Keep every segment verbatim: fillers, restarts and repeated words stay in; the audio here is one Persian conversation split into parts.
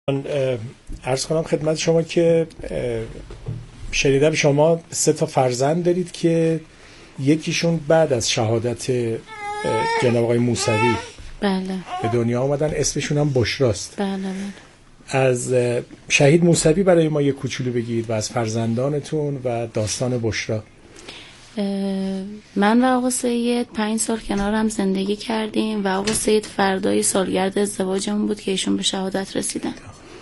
من عرض کنم خدمت شما که شنیدم شما سه تا فرزند دارید که یکیشون بعد از شهادت جناب آقای موسوی بله به دنیا آمدن، اسمشون هم بشراست. بله بله. از شهید موسوی برای ما یک کوچولو بگید و از فرزندانتون و داستان بشرا. من و آقا سید پنج سال کنار هم زندگی کردیم و آقا سید فردای سالگرد ازدواجمون بود که ایشون به شهادت رسیدن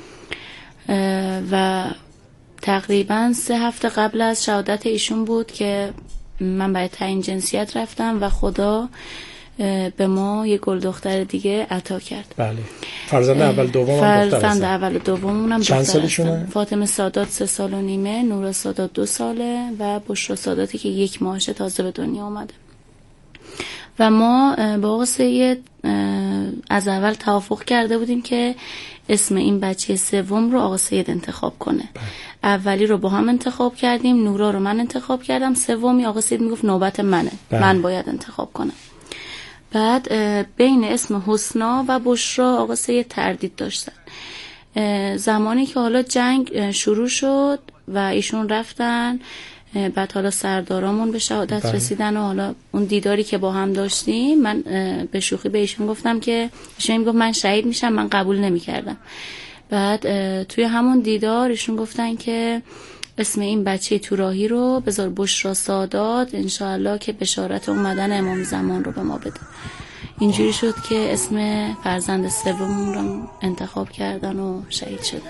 و تقریبا سه هفته قبل از شهادت ایشون بود که من برای تعیین جنسیت رفتم و خدا به ما یه گل دختر دیگه عطا کرد. بله. فرزند اول دوم هم دختر فرزند اول دوممون هم چند سالشونه؟ فاطمه سادات سه سال و نیمه، نورا سادات دو ساله و بشرا ساداتی که یک ماهشه تازه به دنیا اومده. و ما با آقا سید از اول توافق کرده بودیم که اسم این بچه سوم رو آقا سید انتخاب کنه. بله. اولی رو با هم انتخاب کردیم، نورا رو من انتخاب کردم، سومی آقا سید میگفت نوبت منه. بله. من باید انتخاب کنم. بعد بین اسم حسنا و بشرا آقا سید تردید داشتن. زمانی که حالا جنگ شروع شد و ایشون رفتن، بعد حالا سردارامون به شهادت بله. رسیدن و حالا اون دیداری که با هم داشتیم، من به شوخی به ایشون گفتم که ایشون میگفت من شهید میشم، من قبول نمیکردم. بعد توی همون دیدار ایشون گفتن که اسم این بچه تو راهی رو بذار بشرا سادات، انشاءالله که بشارت اومدن امام زمان رو به ما بده. اینجوری شد که اسم فرزند سوممون رو انتخاب کردن و شهید شدن.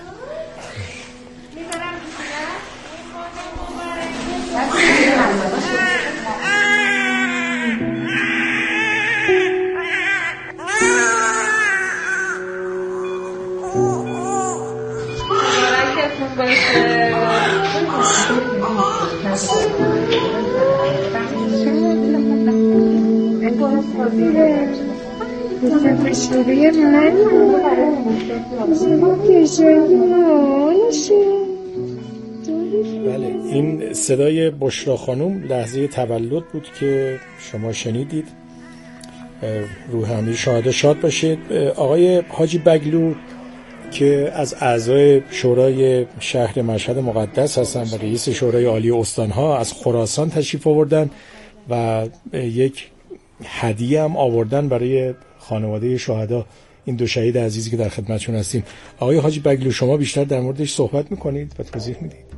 بله، این صدای بشرا خانم لحظه تولد بود که شما شنیدید. روح امیر شهدا شاد باشید. آقای حاجی بگلو که از اعضای شورای شهر مشهد مقدس هستن و رئیس شورای عالی استانها، از خراسان تشریف آوردن و یک هدیه هم آوردن برای خانواده شهدا، این دو شهید عزیزی که در خدمتشون هستیم. آقای حاجی بگلو، شما بیشتر در موردش صحبت میکنید و توضیح میدید.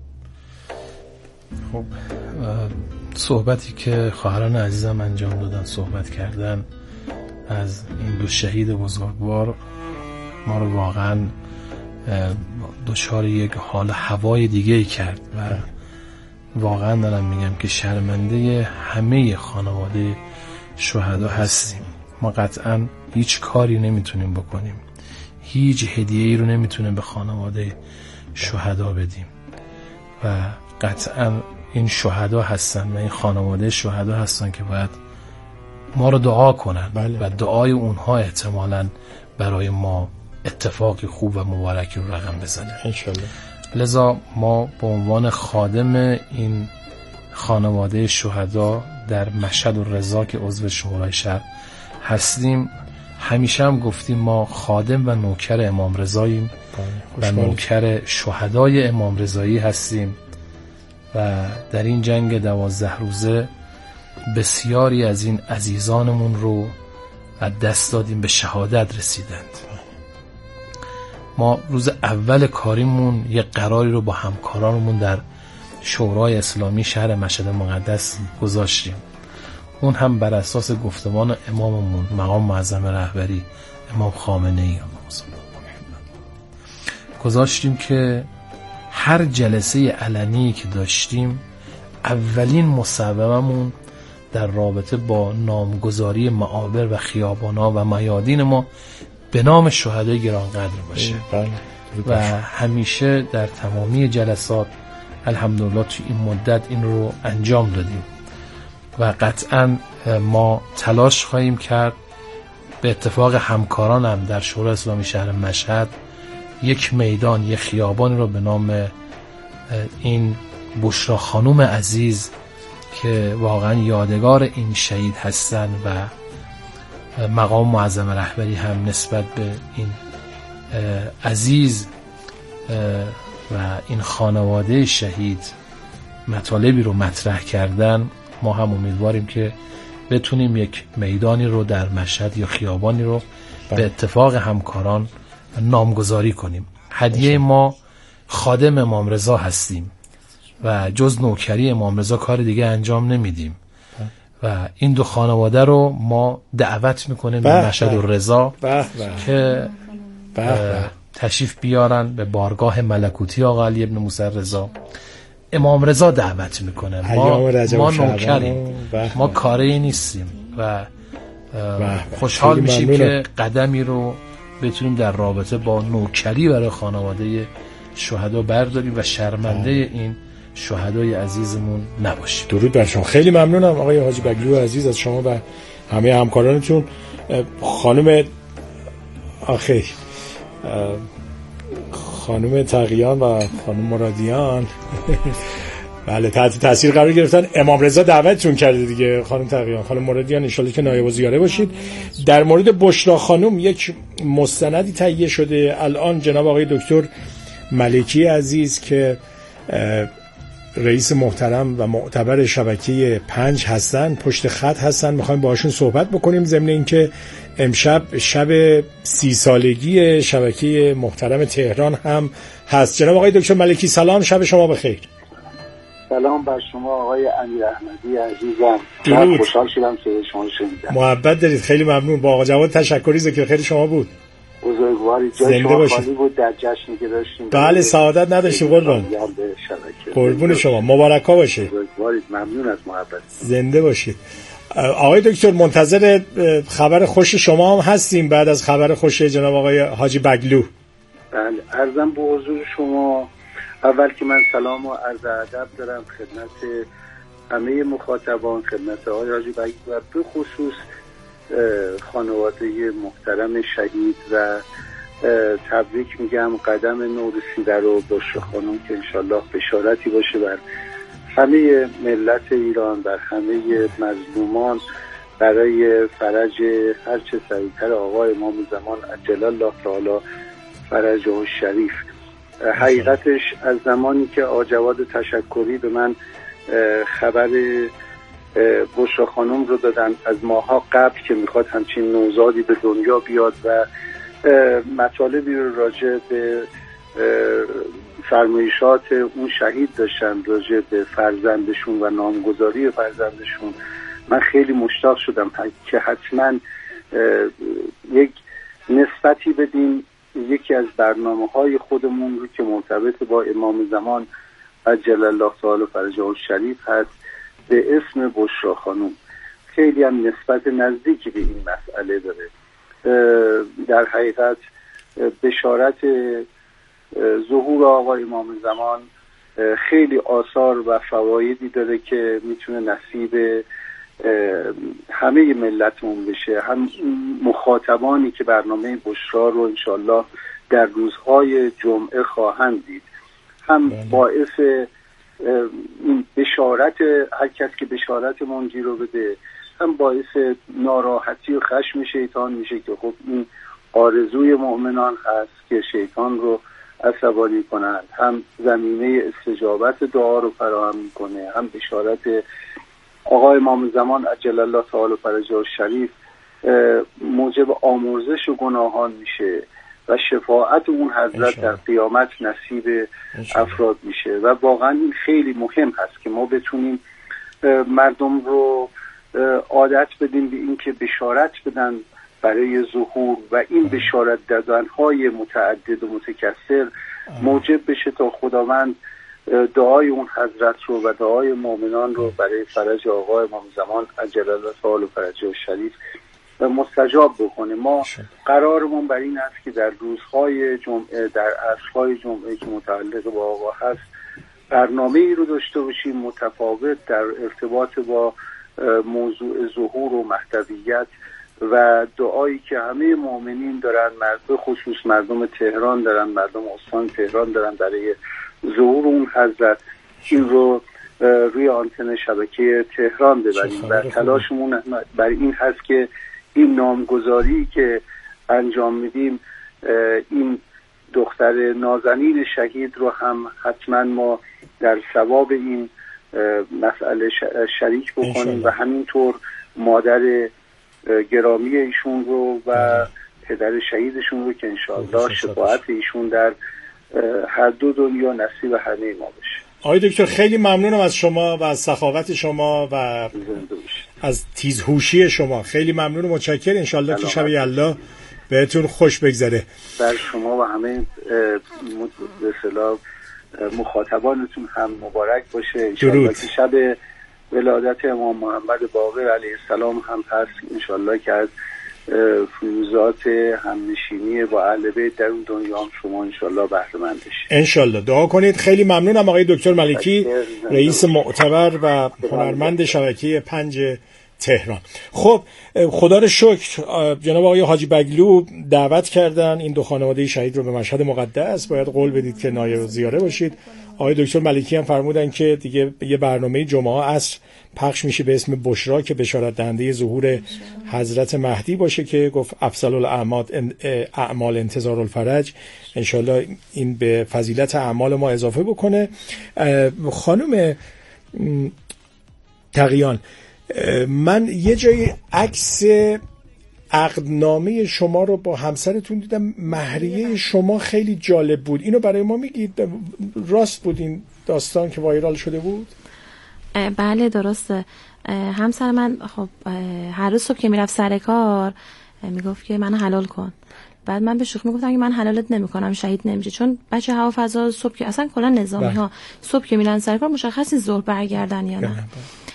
خب، صحبتی که خواهران عزیزم انجام دادن، صحبت کردن از این دو شهید بزرگوار، ما رو واقعا دچار یک حال هوای دیگه کرد و واقعا دارم میگم که شرمنده همه خانواده شهدا هستیم. ما قطعا هیچ کاری نمیتونیم بکنیم، هیچ هدیه‌ای رو نمیتونیم به خانواده شهدا بدیم و قطعا این شهدا هستن و این خانواده شهدا هستن که باید ما رو دعا کنن. بله. و دعای اونها احتمالاً برای ما اتفاقی خوب و مبارکی رو رقم بزنه انشالله. لذا ما به عنوان خادم این خانواده شهدا در مشهد و رضا که عضو شورای شهر هستیم، همیشه هم گفتیم ما خادم و نوکر امام رضاییم و نوکر شهدای امام رضایی هستیم و در این جنگ دوازده روزه بسیاری از این عزیزانمون رو از دست دادیم، به شهادت رسیدند. ما روز اول کاریمون یک قراری رو با همکارانمون در شورای اسلامی شهر مشهد مقدس گذاشتیم. اون هم بر اساس گفتمان اماممون مقام معظم رهبری امام خامنه‌ای گذاشتیم که هر جلسه علنی که داشتیم، اولین مصوبمون در رابطه با نامگذاری معابر و خیابانا و میادین ما به نام شهدای گرانقدر باشه. و همیشه در تمامی جلسات الحمدلله تو این مدت این رو انجام دادیم و قطعا ما تلاش خواهیم کرد. به اتفاق همکارانم در شورای اسلامی شهر مشهد یک میدان، یک خیابان رو به نام این بشرا خانم عزیز که واقعا یادگار این شهید هستن و مقام معظم رهبری هم نسبت به این عزیز و این خانواده شهید مطالبی رو مطرح کردن، ما هم امیدواریم که بتونیم یک میدانی رو در مشهد یا خیابانی رو به اتفاق همکاران نامگذاری کنیم. هدیه ما خادم امام رضا هستیم و جز نوکری امام رضا کار دیگه انجام نمیدیم و این دو خانواده رو ما دعوت میکنیم به مشهد الرضا که تشریف بیارن به بارگاه ملکوتی آقا علی ابن موسی رضا. امام رضا دعوت میکنه، ما ما نوکریم، ما کاری نیستیم و خوشحال میشیم که قدمی رو بتونیم در رابطه با نوکری برای خانواده شهدا برداریم و شرمنده این شهدای عزیزمون نباشیم. درود بر شما. خیلی ممنونم آقای حاجی بگلو عزیز از شما و همه همکارانتون. خانم آخی خانم تقیان و خانم مرادیان بله تحت تاثیر قرار گرفتن. امام رضا دعوتتون کرده دیگه خانم تقیان، خانم مرادیان، ان شاءالله که نایب الزیاره باشید. در مورد بشرا خانم یک مستندی تهیه شده الان. جناب آقای دکتر ملکی عزیز که رئیس محترم و معتبر شبکه پنج هستن، پشت خط هستن، میخوایم باهاشون صحبت بکنیم ضمن اینکه امشب شب سی سالگی شبکه محترم تهران هم هست. جناب آقای دکتر ملکی سلام، شب شما بخیر. سلام بر شما آقای امیر احمدی عزیزم. درود. خوشحال شدم که شما شنیدم. محبت دارید، خیلی ممنون. با آقا جواد تشکری ذکر خیر شما بود. بزرگواری، جای شما خالی بود در جشنی که داشتیم. بله سعادت نداشتیم قربان. قربون شما، مبارکا باشه. بزرگواری، ممنون از محبت. زنده باشید. آقای دکتر منتظر خبر خوش شما هم هستیم بعد از خبر خوش جناب آقای حاجی بگلو. بله، عرضم به حضور شما اول که من سلام و عرض ادب دارم خدمت همه مخاطبان، خدمت آقای حاجی بگلو و به خصوص خانواده محترم شهید و تبریک میگم قدم نو رسیده رو بشرا خانم که انشالله بشارتی باشه بر همه ملت ایران، بر همه مظلومان، برای فرج هرچه سریعتر آقا امام زمان عجل الله تعالی فرجه الشریف. حقیقتش از زمانی که آقا جواد تشکری به من خبر بشرا خانم رو دادن از ماها قبل که میخواد همچین نوزادی به دنیا بیاد و مطالبی رو راجع به فرمایشات اون شهید داشتن راجع به فرزندشون و نامگذاری فرزندشون، من خیلی مشتاق شدم که حتما یک نسبتی بدیم یکی از برنامه‌های خودمون رو که مرتبط با امام زمان عجل الله تعالی فرجه الشریف هست به اسم بشرا خانم. خیلی هم نسبت نزدیکی به این مسئله داره. در حقیقت بشارت ظهور آقا امام زمان خیلی آثار و فوایدی داره که میتونه نصیب همه ملتمون بشه، هم مخاطبانی که برنامه بشرا رو انشالله در روزهای جمعه خواهند دید، هم باعث این بشارت هر کس که بشارت منجی رو بده، هم باعث ناراحتی و خشم شیطان میشه که خب این آرزوی مؤمنان هست که شیطان رو عصبانی کنند، هم زمینه استجابت دعا رو فراهم میکنه، هم بشارت آقا امام زمان عجل الله تعالی فرجه الشریف موجب آمرزش و گناهان میشه و شفاعت اون حضرت در قیامت نصیب افراد میشه و واقعا این خیلی مهم هست که ما بتونیم مردم رو عادت بدیم به این که بشارت بدن برای ظهور و این بشارت دادن‌های متعدد و متکثر موجب بشه تا خداوند دعای اون حضرت رو و دعای مؤمنان رو برای فرج آقا امام زمان عجل الله تعالی فرجه الشریف مستجاب بکنه. ما قرارمون بر این است که در روزهای جمعه، در عصرهای جمعه که متعلق با آقا هست، برنامه ای رو داشته باشیم متفاوت در ارتباط با موضوع ظهور و مهدویت و دعایی که همه مؤمنین دارن، به خصوص مردم تهران دارن، مردم استان تهران دارن برای ظهور اون حضرت، این رو روی آنتن شبکه تهران ببریم و تلاشمون بر این هست که این نامگذاری که انجام میدیم این دختر نازنین شهید رو هم حتما ما در ثواب این مسئله شریک بکنیم و همینطور مادر گرامی ایشون رو و پدر شهیدشون رو که انشاءالله شفاعت ایشون در هر دو دنیا نصیب همه ما بشه. آقای دکتر خیلی ممنونم از شما و از سخاوت شما و از تیزهوشی شما. خیلی ممنون و متشکرم. انشاءالله که شب یلدا بهتون خوش بگذره. بر شما و همه به اصطلاح مخاطبانتون هم مبارک باشه. انشاءالله که شب ولادت امام محمد باقر علیه السلام هم هست. انشاءالله که از فیوزات همنشینی با اهل بیت در اون دنیا هم شما انشاءالله بهره مند بشید. انشاءالله دعا کنید. خیلی ممنونم آقای دکتر ملکی، رئیس معتبر و هنرمند شبکه پنج تهران. خب خدا رو شکر جناب آقای حاجی بگلو دعوت کردن این دو خانواده شهید رو به مشهد مقدس. باید قول بدید که نایب زیاره باشید. آقای دکتر ملکی هم فرمودن که دیگه یه برنامه جمعه عصر پخش میشه به اسم بشرا که بشارت دهنده ظهور حضرت مهدی باشه که گفت افضل الاعمال اعمال انتظار الفرج. انشالله این به فضیلت اعمال ما اضافه بکنه. خانم تقیان، من یه جای عکس عقدنامه شما رو با همسرتون دیدم. مهریه شما خیلی جالب بود. اینو برای ما میگید؟ راست بود این داستان که وایرال شده بود؟ بله درسته. همسر من خب هر روز صبح که میرفت سر کار میگفت که منو حلال کن. بعد من به شوخی میگفتم که من حلالت نمیکنم، شهید نمیشه. چون بچه هوا فضا صبح که اصلا کلا نظامی ها صبح که میرن سر کار مشخصی ظهر برگردن یا نه.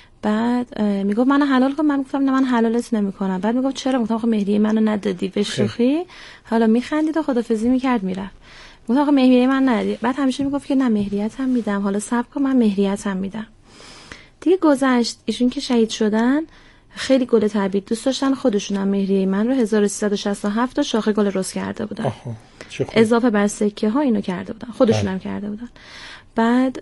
بعد میگفت منو حلال کن. من گفتم نه من حلالت نمیکنم. بعد میگفت چرا؟ گفتم آخه مهریه منو ندادی. به شوخی حالا میخندید و خدافظی میکرد میرفت. گفتم آخه مهریه من ندادی. بعد همیشه میگفت که نه مهریت هم میدم، حالا صبر کن من مهریت هم میدم. دیگه گذشت. ایشون که شهید شدن خیلی گل تبریک دوست داشتن. خودشون هم مهریه من رو هزار و سیصد و شصت و هفت تا شاخه گل رز کرده بودن. اضافه بر سکه ها اینو کرده بودن. خودشون هم کرده بودن. بعد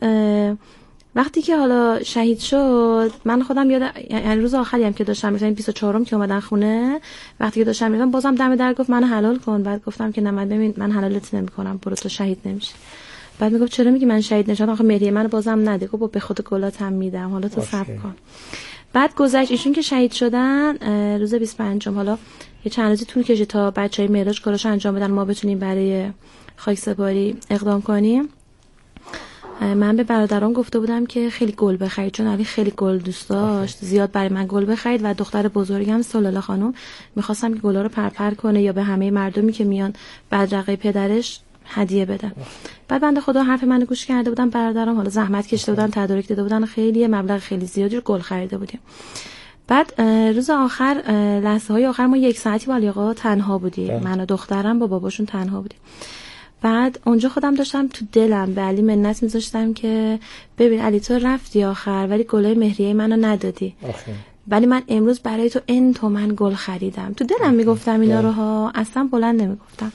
وقتی که حالا شهید شد من خودم یاد، یعنی روز آخری هم که داشتم میرفتم بیست و چهارم که اومدن خونه، وقتی که داشتم میرفتم بازم دم در گفت منو حلال کن. بعد گفتم که نه من ببین من حلالت نمیکنم، برو تو شهید نمیشی. بعد میگفت چرا میگی من شهید نشدم؟ آخه مهریه منو بازم نده. گفت به خود گلاتم میدم، حالا تو صبر کن. بعد گذشت. ایشون که شهید شدن روز بیست و پنجم، حالا یه چند روزی طول کشید تا بچهای معراج کاراشو انجام بدن ما بتونیم برای خاکسپاری اقدام کنیم. من به برادران گفته بودم که خیلی گل بخرید، چون علی خیلی گل دوست داشت، زیاد برای من گل بخرید و دختر بزرگم سلاله خانم میخواستم که گلا رو پرپر کنه یا به همه مردمی که میان بدرقه پدرش هدیه بدن. بعد بنده خدا حرف منو گوش کرده بودم. برادرام حالا زحمت کشیده بودن، تدارک داده بودن، خیلی مبلغ خیلی زیادی رو گل خریده بودیم. بعد روز آخر، لحظه های آخر ما یک ساعتی با علی آقا تنها بودیم. من و دخترم با باباشون تنها بودیم. بعد اونجا خودم داشتم تو دلم به علی منت میذاشتم که ببین علی تو رفتی آخر ولی گلای مهریه منو ندادی. آخه. ولی من امروز برای تو ان تومن گل خریدم. تو دلم میگفتم اینا رو ها، اصلا بلند نمیگفتم.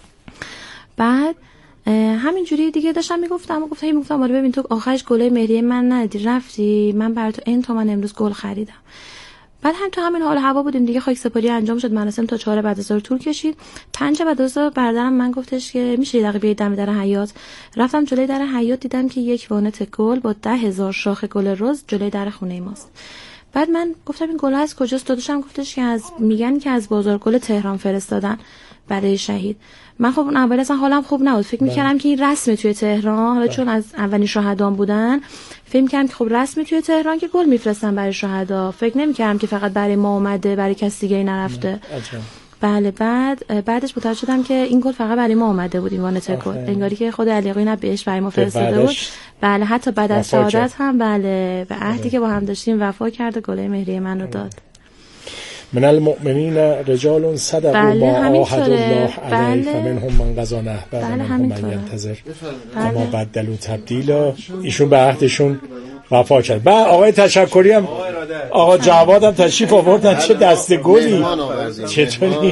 بعد همینجوری دیگه داشتم میگفتم و گفتم هی میگفتم آره ببین تو آخرش گلای مهریه من ندادی، رفتی من برای تو ان تومن امروز گل خریدم. بعد هم تو همین حال هوا بودیم دیگه، خاک سپاری انجام شد، مراسم تا چهار بعد از ظهر طول کشید. پنج بعد از ظهر برادرم من گفتش که میشه یه دقیقه بیاید دم در حیاط. رفتم جلوی در حیاط، دیدم که یک وانت گل با ده هزار شاخه گل رز جلوی در خونه ماست. بعد من گفتم این گل از کجاست؟ داداشم گفتش که از میگن که از بازار گل تهران فرستادن برای شهید. من خب اون اول اصلا حالم خوب نبود، فکر می‌کردم که این رسمه توی تهران، حالا چون از اولین شهدان بودن فکر می‌کردم که خب رسمه توی تهران که گل میفرستن برای شهدا، فکر نمی‌کردم که فقط برای ما اومده، برای کسی دیگه نرفته. بله. بعد بعدش متوجه شدم که این گل فقط برای ما اومده بود، این وانت گل، انگاری که خود علی آقا بهش برای ما فرستاده بود. بله حتی بعد از شهادت هم بله به عهدی که با هم داشتیم وفا کرد و گل مهریه من رو داد. من المؤمنین رجال صدقوا ما عاهدوا الله علیه فمنهم من قضی نحبه و منهم من ینتظر و ما بدلوا تبدیلا. ایشون به عهدشون وفا کرد. بعد آقای تشکری هم آقا جواد هم تشریف آوردن. چه دسته گلی، چطوری؟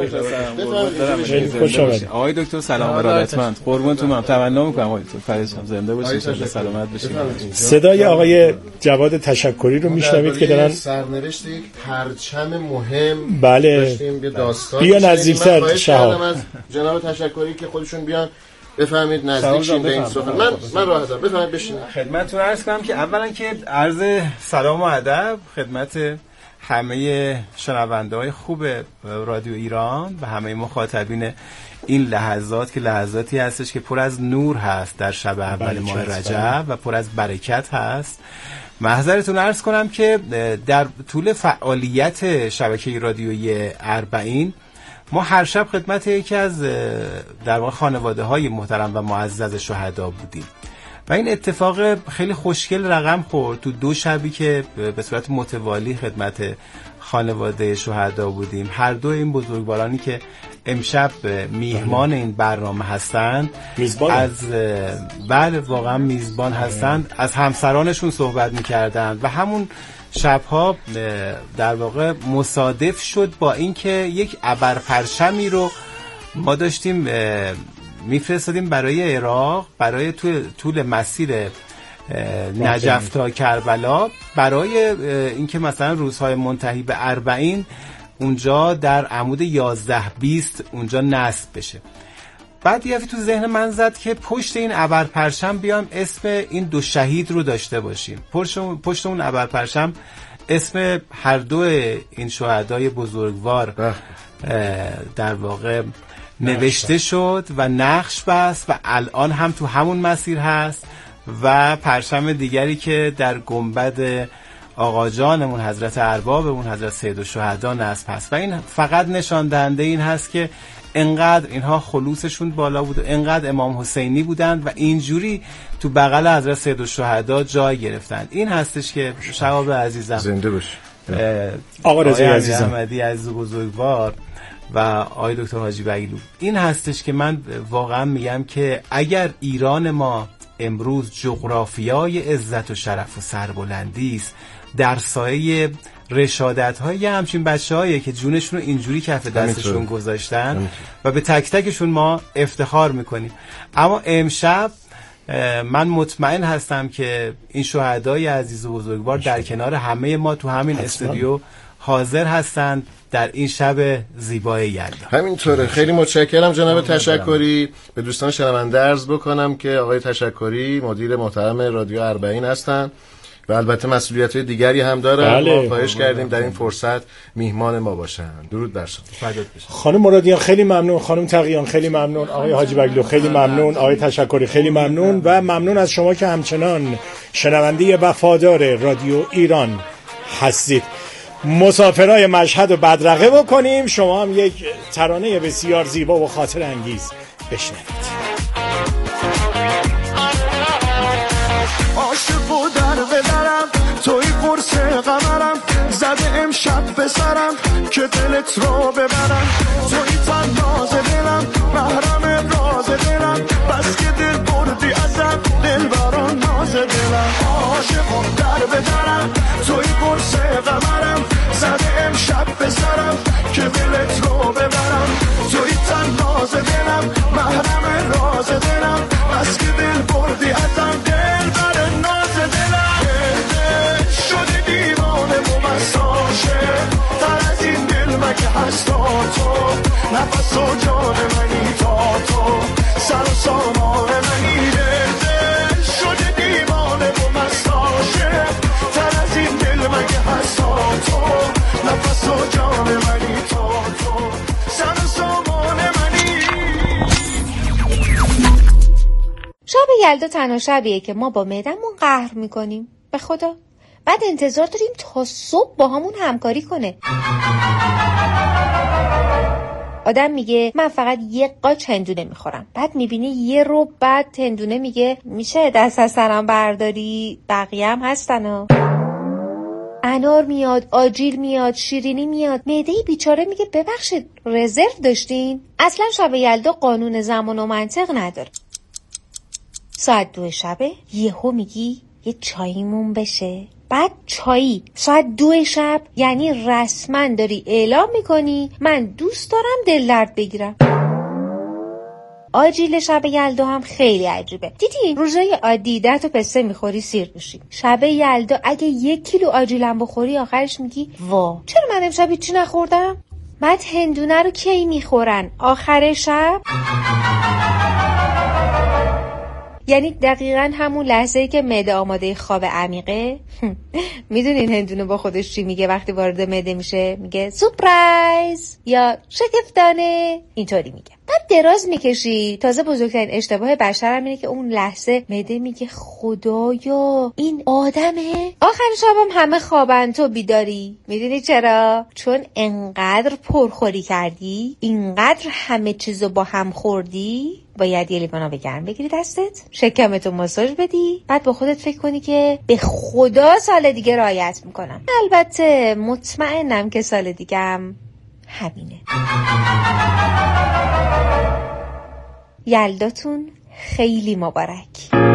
خوش آمدید آقای دکتر. سلام ارادتمند، قربونتون. من تمنا میکنم آقای دکتر فرشم زنده باشید، سلامت باشید. صدای آقای جواد تشکری رو میشنوید که دارن سرنوشت یک پرچم مهم بله داشتیم به داستان. بیا نزدیکتر شهاب جناب تشکری که خودشون بیان بفهمید نزدیک به این سخن. من من راحتم بفهمید بشین. خدمتتون عرض کنم که اولا که عرض سلام و ادب خدمت همه شنونده‌های خوب رادیو ایران و همه مخاطبین این لحظات که لحظاتی هستش که پر از نور هست در شب اول ماه رجب و پر از برکت هست. محضرتون عرض کنم که در طول فعالیت شبکه رادیویی اربعین ما هر شب خدمت یکی از در واقع خانواده های محترم و معزز شهدا بودیم و این اتفاق خیلی خوشگل رقم خورد. تو دو شبی که به صورت متوالی خدمت خانواده شهدا بودیم، هر دو این بزرگوارانی که امشب میهمان این برنامه هستند میزبان از بله واقعا میزبان هستند، از همسرانشون صحبت میکردند و همون شبها در واقع مصادف شد با اینکه یک ابرپرچمی رو ما داشتیم میفرستادیم برای عراق، برای طول, طول مسیر نجف تا کربلا، برای اینکه مثلا روزهای منتهی به اربعین اونجا در عمود یازده بیست اونجا نصب بشه. بعد یه تو ذهن من زد که پشت این ابرپرچم بیام اسم این دو شهید رو داشته باشیم. پشت, پشت اون ابرپرچم اسم هر دو این شهدای بزرگوار در واقع نوشته شد و نقش بست و الان هم تو همون مسیر هست و پرچم دیگری که در گنبد آقا جانمون حضرت اربابمون حضرت سید الشهدا نصب هست و این فقط نشان دهنده این هست که انقدر اینها خلوصشون بالا بود و انقدر امام حسینی بودند و اینجوری تو بغل حضرت سید الشهدا جای گرفتند. این هستش که شهاب عزیزم زنده باش آقا رضا عزیزم، احمدی عزیز بزرگوار و آقای دکتر حاجی بگلو، این هستش که من واقعا میگم که اگر ایران ما امروز جغرافیای عزت و شرف و سربلندی است، در سایه رشادت های همچین بچه هایی که جونشون رو اینجوری کف دستشون گذاشتن و به تک تکشون ما افتخار میکنیم. اما امشب من مطمئن هستم که این شهدای عزیز و بزرگوار در کنار همه ما تو همین استودیو حاضر هستند در این شب زیبای یلدا. همینطوره. خیلی متشکرم جناب تشکری. به دوستان شنونده عرض بکنم که آقای تشکری مدیر محترم رادیو اربعین هستند و البته مسئولیت‌های دیگری هم دارن. بله. ما خواهش کردیم در این فرصت میهمان ما باشن. درود بر شما. خانم مرادیان خیلی ممنون، خانم تقیان خیلی ممنون، آقای حاجی بگلو خیلی ممنون، آقای تشکری خیلی ممنون و ممنون از شما که همچنان شنونده وفادار رادیو ایران هستید. مسافرای مشهد رو بدرقه بکنیم، شما هم یک ترانه بسیار زیبا و خاطر انگیز بشنوید. عاشق بودن بدرم توی قرص قمرم، زده امشب به سرم که دلت رو ببرم، توی تناز دلم محرم راز دلم، بس که دل بردی ازم دل بران ناز دلم. عاشق در بدرم توی قرص قمرم، زده امشب به سرم که دلت رو ببرم، توی تناز دلم محرم راز دلم، بس که دل بردی ازم دل بران ناز دلم. شده دیوانه و مساشه تر از این دل مگه هست تا تو، نفس و جان منی تا تو، سر و سامان منی. دل شده دیوانه و مساشه تر از این دل مگه هست تا تو، نفس و جان منی تا تو، سر و سامان منی. شب یلدا تنها شبیه که ما با معدمون قهر میکنیم به خدا، بعد انتظار داریم تا صبح با همون همکاری کنه. آدم میگه من فقط یه قاچ هندونه میخورم، بعد میبینی یه رو بعد هندونه میگه میشه دست از سرم برداری، بقیه هم هستن ها. انار میاد، آجیل میاد، شیرینی میاد، معده بیچاره میگه ببخشید رزرو داشتین؟ اصلا شب یلدا قانون زمان و منطق نداره. ساعت دو شبه یهو میگی یه چاییمون بشه. بعد چایی ساعت دو شب، یعنی رسما داری اعلام میکنی من دوست دارم دل درد بگیرم. آجیل شب یلدا هم خیلی عجیبه. دیدی روزای عادی ده تا پسته میخوری سیر میشی، شب یلدا اگه یک کیلو آجیلم بخوری آخرش میگی وا چرا من امشب هیچی نخوردم؟ بعد هندونه رو کی میخورن؟ آخر شب. یعنی دقیقاً همون لحظه‌ای که معده آماده خواب عمیقه. میدونین هندونه با خودش چی میگه وقتی وارد معده میشه؟ میگه سورپرایز یا شگفتانه، اینطوری میگه. بعد دراز میکشی. تازه بزرگترین اشتباه بشر هم اینه که اون لحظه معده میگه خدایا این آدمه. آخر شبم همه خوابن تو بیداری. میدونی چرا؟ چون انقدر پرخوری کردی، اینقدر همه چیزو با هم خوردی، باید یه لیوان آب گرم بگیری دستت، شکمتو ماساژ بدی، بعد با خودت فکر کنی که به خدا سال دیگه رعایت میکنم. البته مطمئنم که سال دیگه هم همینه. یلداتون خیلی مبارک.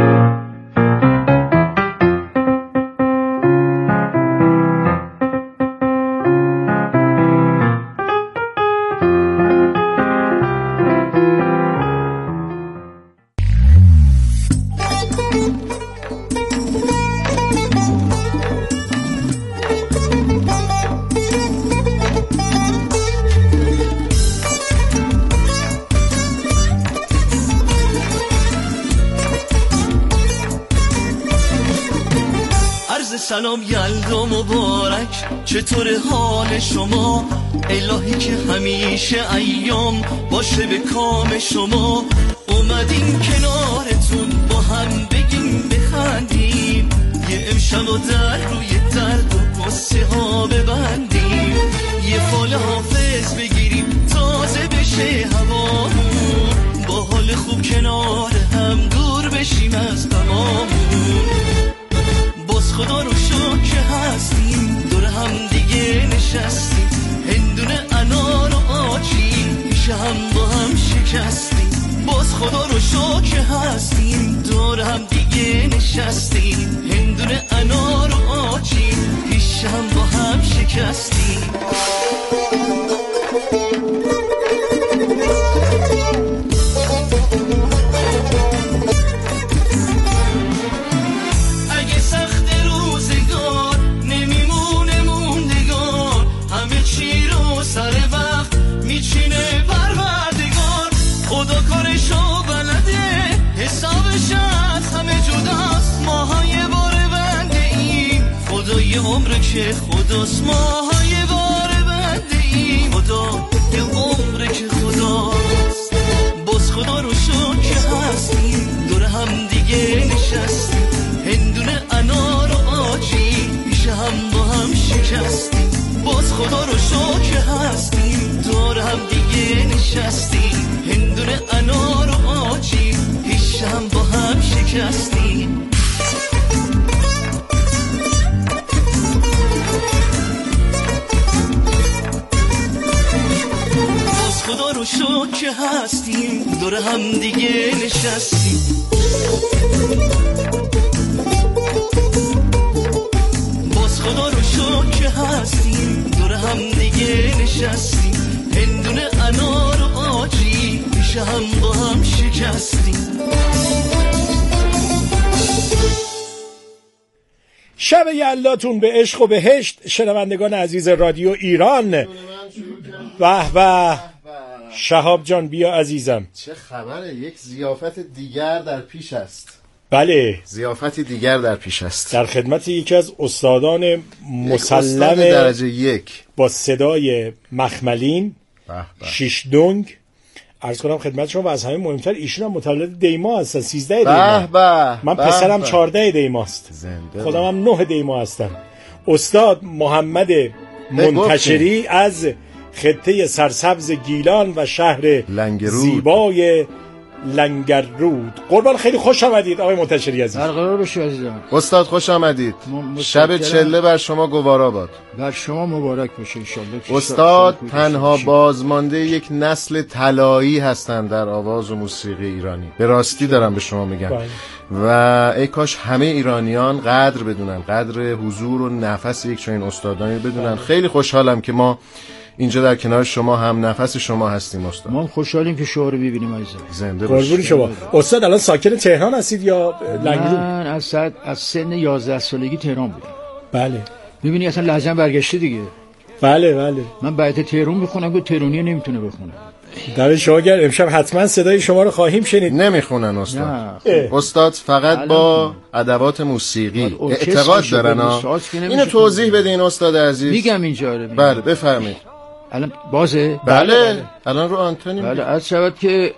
سلام یلدا مبارک، چطور حال شما؟ الهی که همیشه ایام باشه به کام شما. اومدیم کنارتون با هم بگیم بخندیم، یه امشب و در روی درد و قصه ها ببندیم، یه فال حافظ بگیریم تازه بشه هوامون، با حال خوب کنار هم دور بشیم از غمامون. باز خدا رو شکر که هستیم دور هم دیگه نشستیم، هندونه انار و آجیل میشه هم با هم شکستیم. باز خدا رو شکر که هستیم دور هم دیگه نشستیم، هندونه انار و آجیل میشه هم با هم شکستیم. عمر که خداست ماهای بار بنده ایم، خدا یه عمر که خداست. باز خدا رو شکر که هستیم دور هم دیگه نشستیم، هندونه انار و آجیل میشه هم با هم شکستیم. باز خدا رو شکر که هستیم دور هم دیگه نشستیم، هندونه انار و آجیل میشه هم با هم شکستیم. خدا رو شکر که هستیم دور هم دیگه نشستیم. باز خدا رو شکر که هستیم دور هم دیگه نشستیم، هندونه انار و آجیل میشه هم با هم شکستیم. شب یلداتون به عشق و بهشت. شنوندگان عزیز رادیو ایران، به به شهاب جان بیا عزیزم. چه خبره؟ یک ضیافت دیگر در پیش است. بله، ضیافتی دیگر در پیش است. در خدمت یکی از استادان مسلم درجه یک با صدای مخملین شیش دنگ. عرض کنم خدمت شما و از همه مهمتر ایشون هم متولد دیما هستن، سیزده دیما. به من پسرم چهارده دیماست، خودم هم نه دیما هستم. استاد محمد منتشری از خطه سرسبز گیلان و شهر لنگرود. زیبای لنگرود. قربان خیلی خوش آمدید آقای منتشری عزیز. برقرار بشه عزیزم. استاد خوش آمدید. شب چله بر شما گوارا باد. بر شما مبارک باشه ان شاءالله. استاد تنها بازمانده یک نسل طلایی هستند در آواز و موسیقی ایرانی. به راستی دارم به شما میگم. و ای کاش همه ایرانیان قدر بدونن، قدر حضور و نفس یک چنین استادانی بدونن. خیلی خوشحالم که ما اینجا در کنار شما هم نفس شما هستیم استاد. ما خوشحالیم که شما رو ببینیم عزیزم. زنده باشید. شما استاد الان ساکن تهران هستید یا لنگرود؟ من از سن از سن یازده سالگی تهران بودم. بله. ببینی اصلا لهجه‌ام برگشته دیگه. بله بله. من بیت تهران میخونم که تهرانی نمیتونه بخونه. در شما گر امشب حتما صدای شما رو خواهیم شنید. نمیخونن استاد. استاد فقط با ادوات موسیقی اعتقاد دارن ها. اینو توضیح بدین استاد عزیز. میگم اینجا رو. بله بفرمایید. الان بازه؟ بله, بله. الان رو آنتنی. بله عرض شود که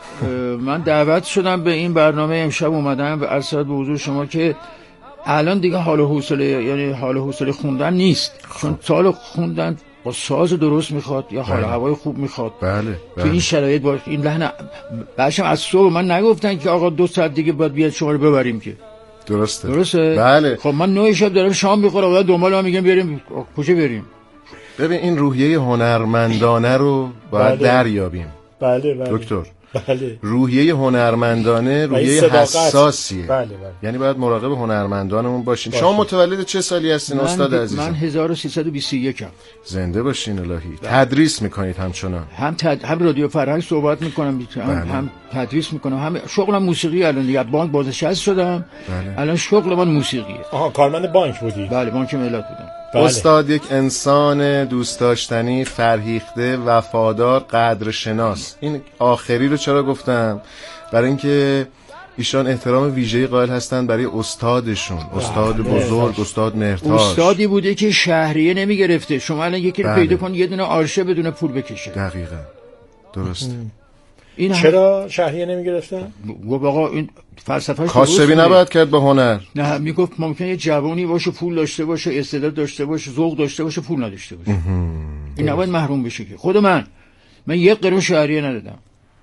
من دعوت شدم به این برنامه امشب اومدم و عرض شود به حضور شما که الان دیگه حال و حوصله یعنی حال و حوصله خوندن نیست. چون سال خوندن با ساز درست میخواد یا حال هوای خوب میخواد. بله, بله. تو این شرایط با این لحن باشم از صبح من نگفتن که آقا دو ساعت دیگه باید بیاد شما رو ببریم که. درسته. درسته؟ بله. خب من نه شب دارم شام میخورم و دنبال ما میگم بریم کجا بریم. ببین این روحیه هنرمندانه رو باید بله. دریابیم. بله بله. دکتر. بله. روحیه هنرمندانه روحیه حساسیه. بله بله. یعنی باید مراقب هنرمندانمون باشیم. شما متولد چه سالی هستین استاد عزیزم؟ من هزار و سیصد و بیست و یک ام. زنده باشین الهی. تدریس میکنید همچنان؟ هم تد... هم رادیو فرهنگ صحبت میکنم، هم, بله. هم تدریس میکنم، هم شغلم موسیقی. الان دیگه بانک بازنشسته شدم. بله. الان شغل من موسیقیه. آها کارمند بانک بودی؟ بله بانک ملت بودم. بله. استاد یک انسان دوست داشتنی، فرهیخته، وفادار، قدرشناس. این آخری رو چرا گفتم؟ برای اینکه ایشان احترام ویژه‌ای قائل هستند برای استادشون. استاد بزرگ، استاد مهرتاج. استادی بوده که شهریه نمیگرفته. شما الان یکی رو پیدا کن یه دونه آرشه بدون پول بکشه. دقیقاً. درسته. این چرا شهریه نمیگرفتن؟ گفت آقا این فلسفه‌اش کاسبی نباید کرد با هنر. نه میگفت ممکنه یه جوانی باشه، پول داشته باشه، استعداد داشته باشه، ذوق داشته باشه، پول نداشته باشه. این نباید محروم بشه که. خود من من یک قرون شهریه ندادم.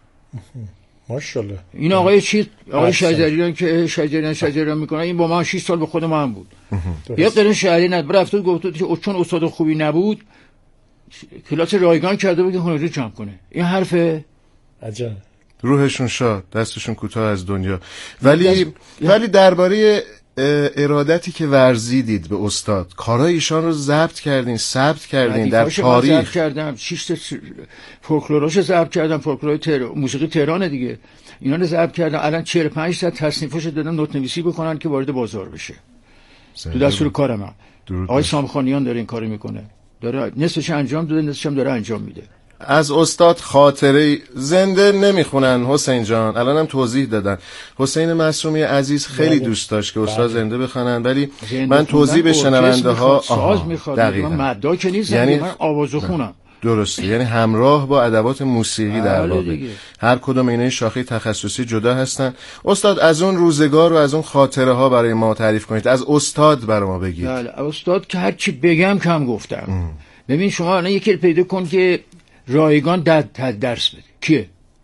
ماشاءالله. این آقای چی آقای شجریان که شجریان شجریان میکنه این با من شش سال به خود من بود. یک قرون شهریه نداد. رفت گفت که چون استاد خوبی نبود کلاس رایگان کرده بود که هنری جمع کنه. این حرفه عجب. روحشون شاد، دستشون کوتاه از دنیا. ولی ولی درباره ارادتی که ورزیدید به استاد، کارهای ایشان رو ضبط کردین، ثبت کردین در تاریخ. ضبط کردم، شش تا فولکلوراشو ضبط کردم، فولکلور تهران، موسیقی تهران دیگه. اینا رو ضبط کردم. الان چهل و پنج تا تصنیفاشو دادم نوت نویسی بکنن که وارد بازار بشه. تو دستور کارم. آقای سامخانیان داره این کارو میکنه. داره نصفش انجام داده، نصفش هم داره انجام میده. از استاد خاطره زنده نمیخونن حسین جان، الان هم توضیح دادن. حسین معصومی عزیز خیلی دوست داشت که استاد زنده بخونن، ولی من توضیح به شنونده ها ساز میخواد. من مدعا که نیستم، یعنی من آوازو خونم. درسته، یعنی همراه با ادوات موسیقی در واقع. هر کدوم اینا شاخه تخصصی جدا هستن. استاد از اون روزگار و از اون خاطره ها برای ما تعریف کنید. از استاد برای ما بگید. بله، استاد که هر چی بگم کم گفتم. ام. ببین شما الان یکی پیدا کن که رایگان درس بده. کیه؟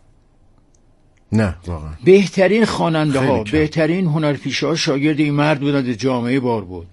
نه واقعا. بهترین خواننده ها، بهترین هنرپیشه ها شاگرد این مرد بودند. جامعه بار بود.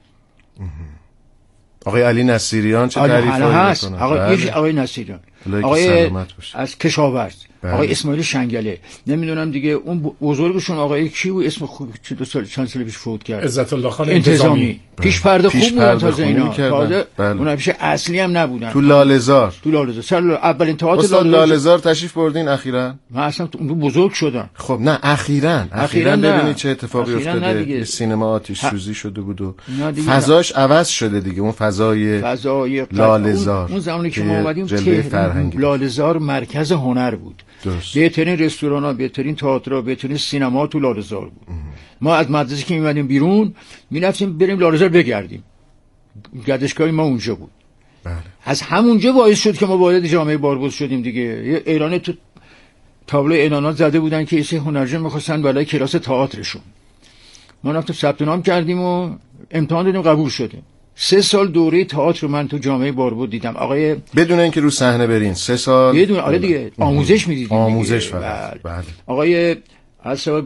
آقای علی نصیریان چه تعریفی هست؟ آقای یک آقای نصیریان، آقای از کشاورز، بله. آقای اسماعیل شنگله، نمیدونم دیگه اون بزرگشون آقای کی بود اسم خوب چه دو سال چند سال پیش فوت کرد، عزت الله خان انتظامی. پیش پرده خوب بودن تازه اینا. تازه اون پیش اصلی هم نبودن. تو لاله‌زار تو لاله‌زار سال اولین تئاتر استاد لاله‌زار تشریف بردین اخیراً؟ من اصلا اون بزرگ شدم. خب نه اخیراً اخیراً ببینید چه اتفاقی افتاده. سینما آتش سوزی شده بود و فضاش عوض شده دیگه. اون فضای فضای لاله‌زار اون زمانی که ما اومدیم تهران لاله‌زار مرکز هنر بود. بهترین رستوران، بهترین تئاتر، بهترین سینما تو لاله‌زار بود. ام. ما از مدرسه که می‌اومدیم بیرون می‌رفتیم بریم لاله‌زار بگردیم. گردشگاه ما اونجا بود. بله. از همونجا باعث شد که ما وارد جامعه باربوز شدیم دیگه. یه اعلان تو تابلو اعلانات زده بودن که ایسه هنرجو می‌خواستن برای کلاس تئاترشون. ما رفتیم ثبت نام کردیم و امتحان دادیم، قبول شدیم. سه سال دوره تئاتر رو من تو جامعه باربود دیدم آقای، بدون اینکه رو صحنه برین سه سال بدون، آره دیگه آموزش میدیدیم، آموزش فقط. بله. آقای اصلا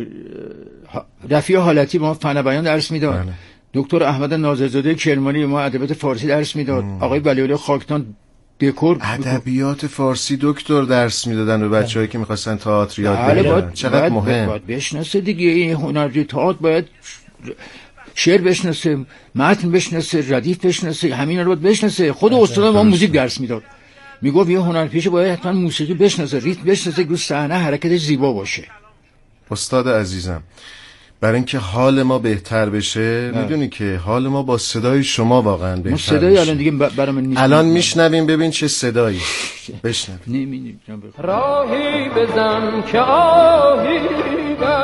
رفیع حالتی ما فن بیان درس میداد، بله. دکتر احمد ناظرزاده کرمانی ما ادبیات فارسی درس میداد، آقای ولیعلی خاکتان دکور ادبیات فارسی دکتر درس میدادن به بچه‌هایی که می‌خواستن تئاتر یاد بگیرن. چقدر باید مهم. باید بشناسه دیگه این هنری تئاتر، باید شعر بشناسه، متن بشناسه، ردیف بشناسه، همین رو باید بشناسه. خود استاد ما موزیک درس میداد، میگفت یه هنرپیشه باید حتما موسیقی بشناسه، ریتم بشناسه، رو صحنه حرکتش زیبا باشه. استاد عزیزم، برای اینکه حال ما بهتر بشه میدونی که حال ما با صدای شما واقعا بهتر میشه. صدای الان دیگه برام نیست. الان میشنویم، ببین چه صدایی. بشنویم. نمیدونم. راهی بزن که آهی